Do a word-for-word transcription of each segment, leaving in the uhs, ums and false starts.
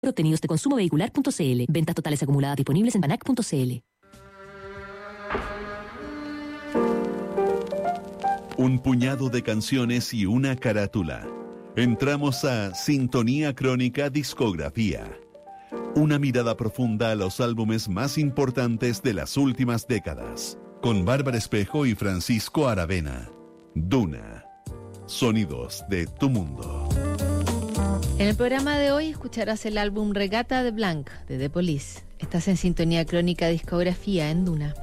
obtenidos de consumo vehicular punto c l. Ventas totales acumuladas disponibles en banac punto c l. Un puñado de canciones y una carátula. Entramos a Sintonía Crónica Discografía. Una mirada profunda a los álbumes más importantes de las últimas décadas. Con Bárbara Espejo y Francisco Aravena. Duna. Sonidos de tu mundo. En el programa de hoy escucharás el álbum Regatta de Blanc de The Police. Estás en Sintonía Crónica Discografía en Duna.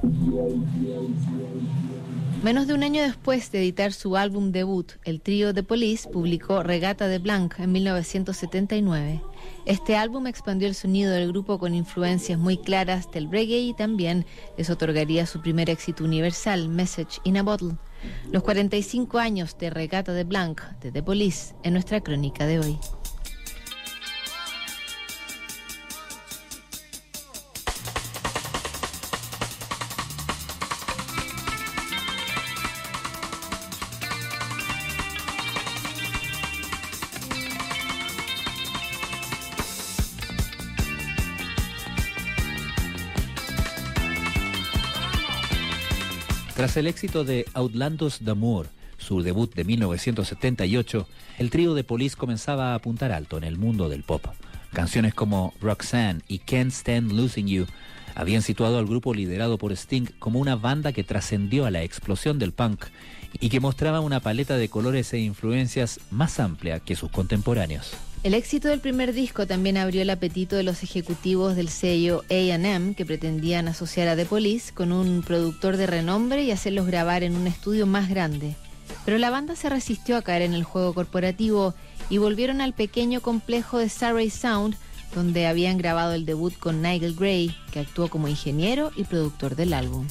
Menos de un año después de editar su álbum debut, el trío The Police publicó Regatta de Blanc en mil novecientos setenta y nueve. Este álbum expandió el sonido del grupo con influencias muy claras del reggae y también les otorgaría su primer éxito universal, Message in a Bottle. Los cuarenta y cinco años de Regatta de Blanc de The Police en nuestra crónica de hoy. Tras el éxito de Outlandos d'Amour, su debut de mil novecientos setenta y ocho, el trío de Police comenzaba a apuntar alto en el mundo del pop. Canciones como Roxanne y Can't Stand Losing You habían situado al grupo liderado por Sting como una banda que trascendió a la explosión del punk y que mostraba una paleta de colores e influencias más amplia que sus contemporáneos. El éxito del primer disco también abrió el apetito de los ejecutivos del sello A and M, que pretendían asociar a The Police con un productor de renombre y hacerlos grabar en un estudio más grande. Pero la banda se resistió a caer en el juego corporativo y volvieron al pequeño complejo de Surrey Sound, donde habían grabado el debut con Nigel Gray, que actuó como ingeniero y productor del álbum.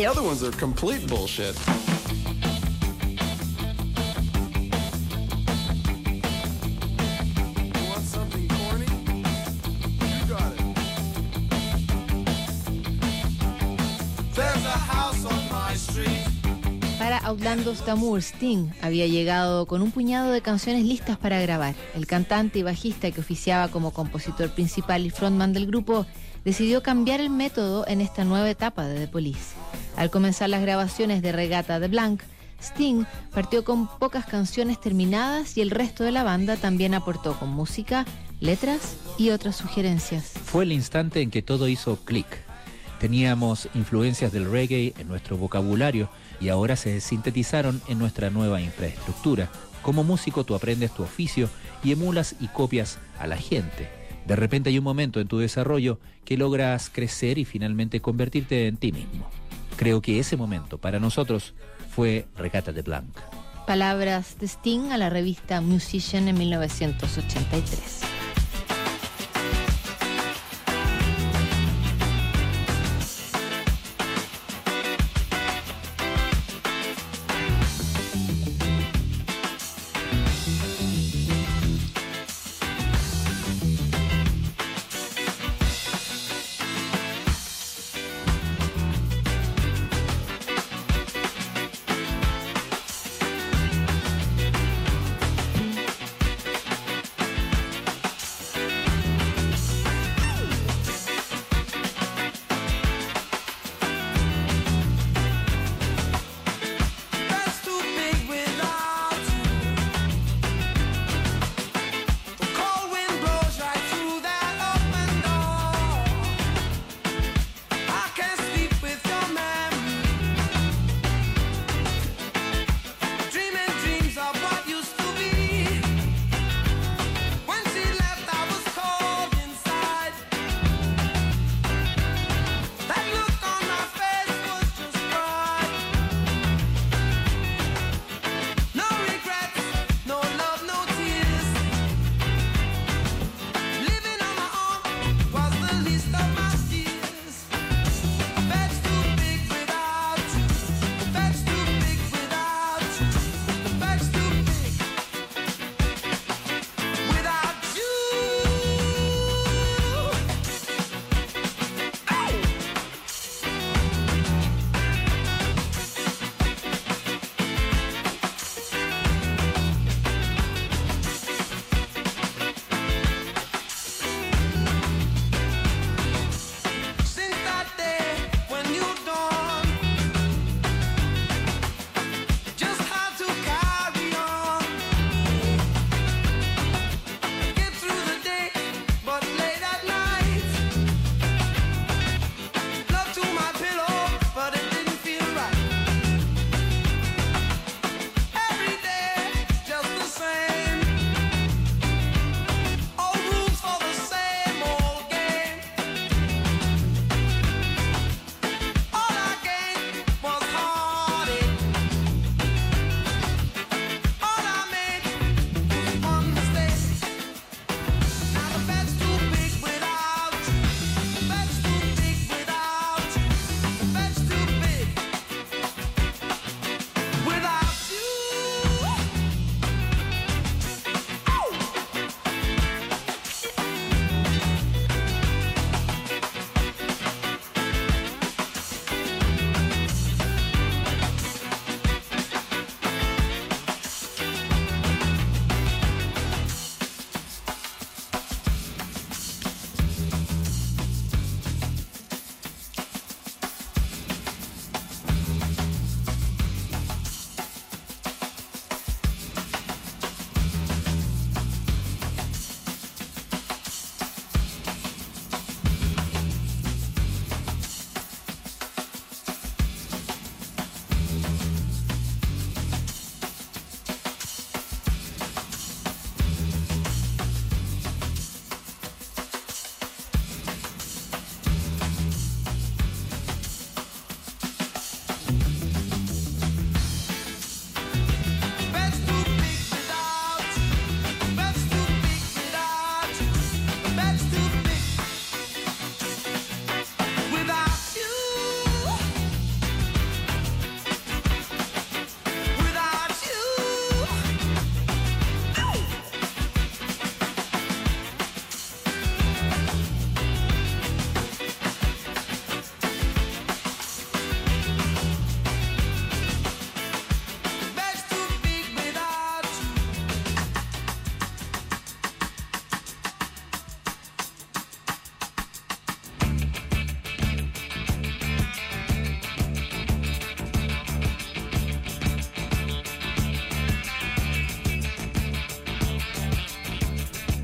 The other ones are complete bullshit. Para Outlandos d'Amour, Sting había llegado con un puñado de canciones listas para grabar. El cantante y bajista que oficiaba como compositor principal y frontman del grupo decidió cambiar el método en esta nueva etapa de The Police. Al comenzar las grabaciones de Regatta de Blanc, Sting partió con pocas canciones terminadas y el resto de la banda también aportó con música, letras y otras sugerencias. Fue el instante en que todo hizo clic. Teníamos influencias del reggae en nuestro vocabulario y ahora se sintetizaron en nuestra nueva infraestructura. Como músico tú aprendes tu oficio y emulas y copias a la gente. De repente hay un momento en tu desarrollo que logras crecer y finalmente convertirte en ti mismo. Creo que ese momento para nosotros fue Regatta de Blanc. Palabras de Sting a la revista Musician en mil novecientos ochenta y tres.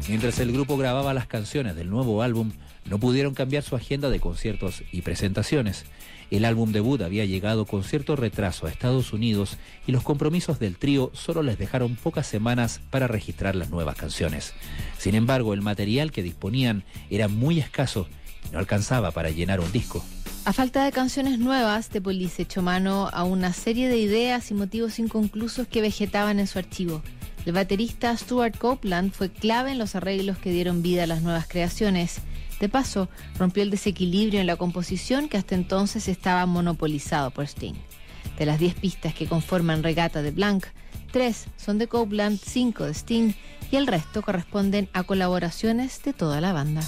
Mientras el grupo grababa las canciones del nuevo álbum, no pudieron cambiar su agenda de conciertos y presentaciones. El álbum debut había llegado con cierto retraso a Estados Unidos y los compromisos del trío solo les dejaron pocas semanas para registrar las nuevas canciones. Sin embargo, el material que disponían era muy escaso y no alcanzaba para llenar un disco. A falta de canciones nuevas, The Police echó mano a una serie de ideas y motivos inconclusos que vegetaban en su archivo. El baterista Stuart Copeland fue clave en los arreglos que dieron vida a las nuevas creaciones. De paso, rompió el desequilibrio en la composición que hasta entonces estaba monopolizado por Sting. De las diez pistas que conforman Regata de Blanc, tres son de Copeland, cinco de Sting y el resto corresponden a colaboraciones de toda la banda.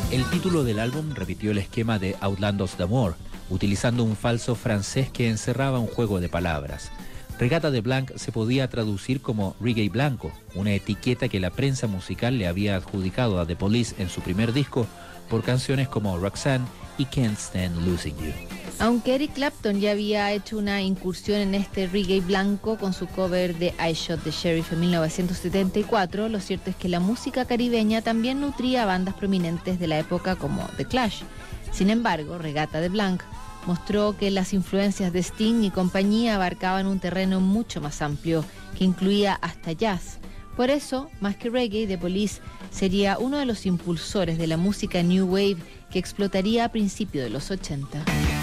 El título del álbum repitió el esquema de Outlandos d'Amour, utilizando un falso francés que encerraba un juego de palabras. Regata de Blanc se podía traducir como reggae blanco, una etiqueta que la prensa musical le había adjudicado a The Police en su primer disco por canciones como Roxanne y Can't Stand Losing You. Aunque Eric Clapton ya había hecho una incursión en este reggae blanco con su cover de I Shot the Sheriff en mil novecientos setenta y cuatro, lo cierto es que la música caribeña también nutría a bandas prominentes de la época como The Clash. Sin embargo, Regata de Blanc mostró que las influencias de Sting y compañía abarcaban un terreno mucho más amplio, que incluía hasta jazz. Por eso, más que reggae, The Police sería uno de los impulsores de la música New Wave que explotaría a principios de los ochenta.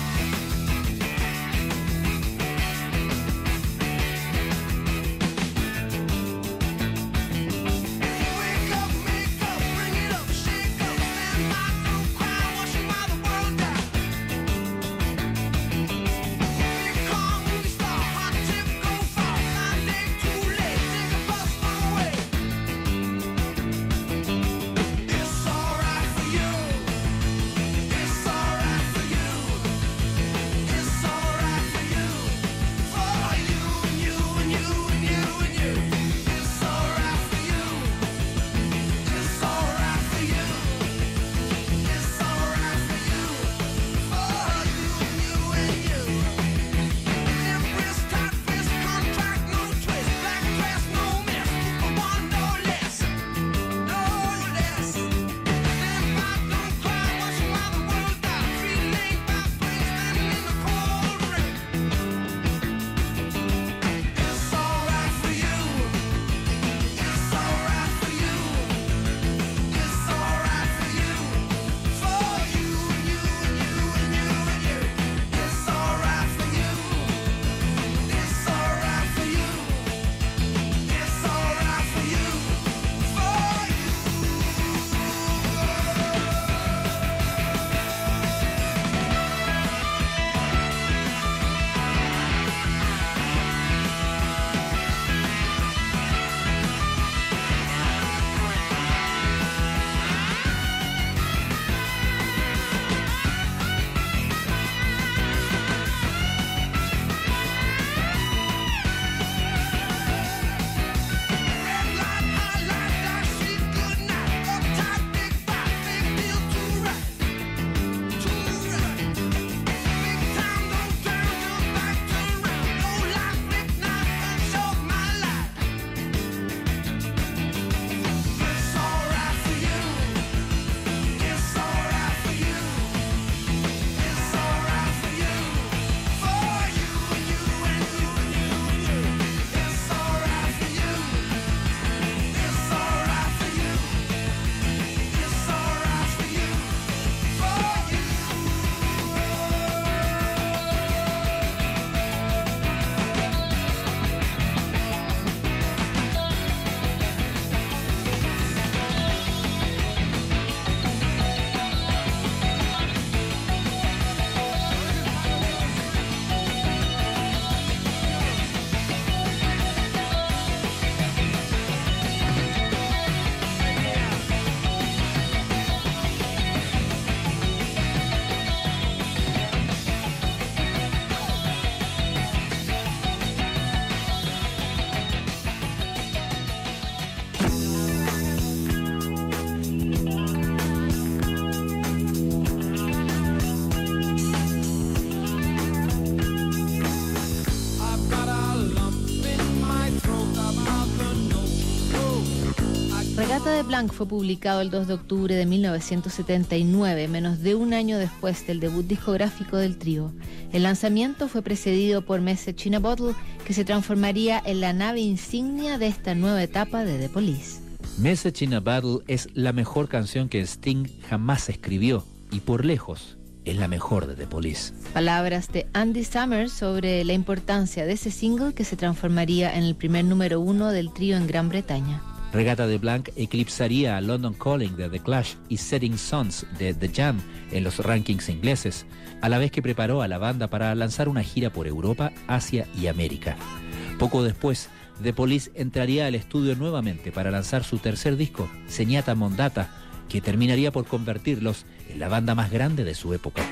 Regata de Blanc fue publicado el dos de octubre de mil novecientos setenta y nueve, menos de un año después del debut discográfico del trío. El lanzamiento fue precedido por Message in a Bottle, que se transformaría en la nave insignia de esta nueva etapa de The Police. Message in a Bottle es la mejor canción que Sting jamás escribió y por lejos es la mejor de The Police. Palabras de Andy Summers sobre la importancia de ese single que se transformaría en el primer número uno del trío en Gran Bretaña. Regata de Blanc eclipsaría a London Calling de The Clash y Setting Suns de The Jam en los rankings ingleses, a la vez que preparó a la banda para lanzar una gira por Europa, Asia y América. Poco después, The Police entraría al estudio nuevamente para lanzar su tercer disco, Señata Mondata, que terminaría por convertirlos en la banda más grande de su época.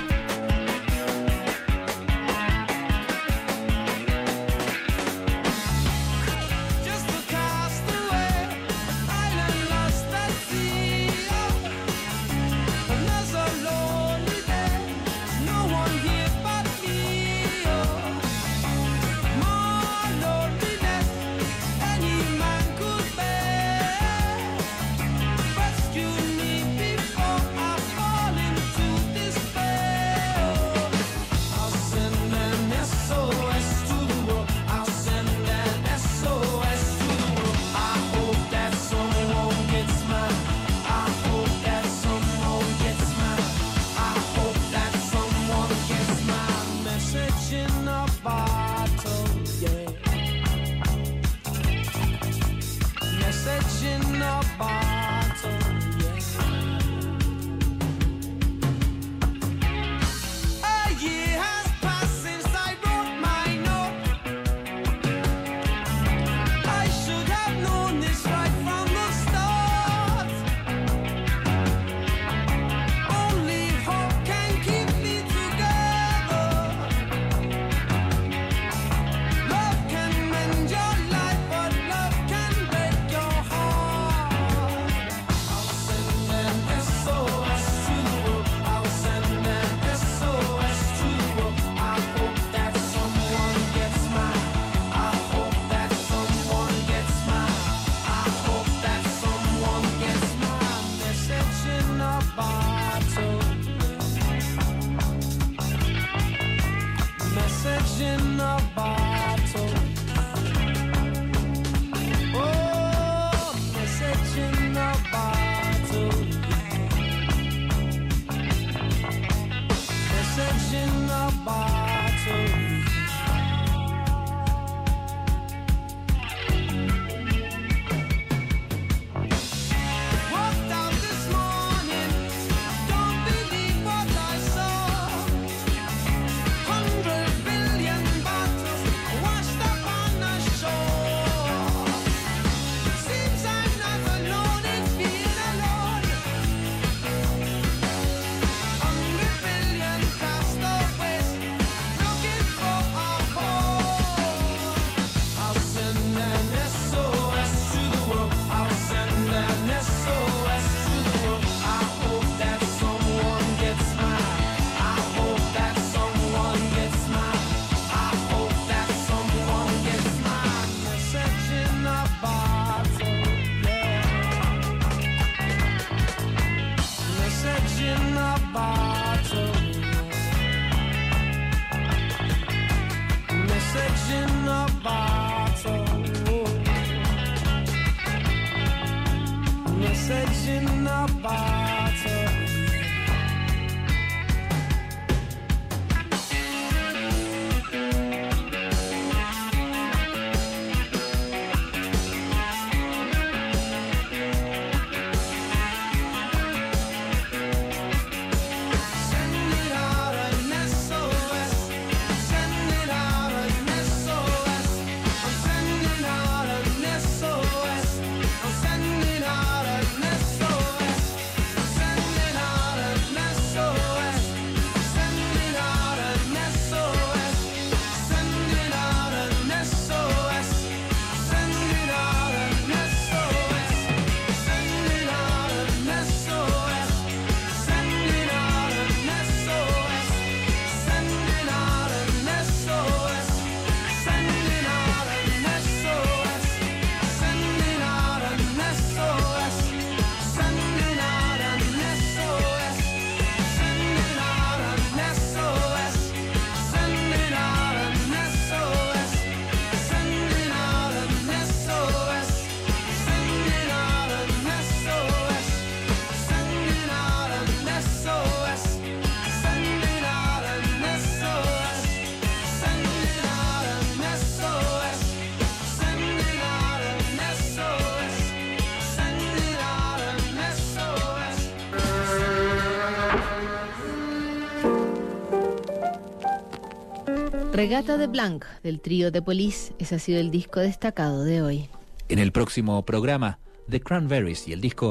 Regata de Blanc, del trío The Police, ese ha sido el disco destacado de hoy. En el próximo programa, The Cranberries y el disco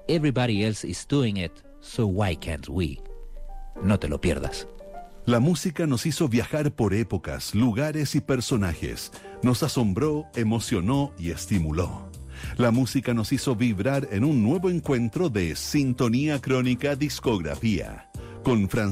Everybody else is doing it, so why can't we? No te lo pierdas. La música nos hizo viajar por épocas, lugares y personajes. Nos asombró, emocionó y estimuló. La música nos hizo vibrar en un nuevo encuentro de Sintonía Crónica Discografía con Francisco